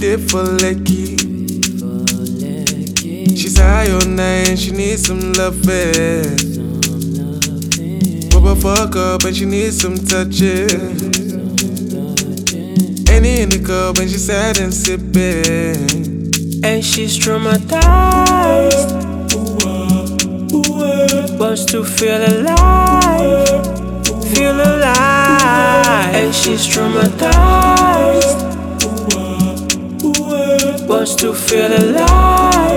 fit for Lecky. She's high all night and she needs some loving. Pop her fuck up and she needs some touching. Any in the cup and she's sad and sipping. And she's traumatized, wants to feel alive, feel alive. And she's traumatized, wants to feel alive.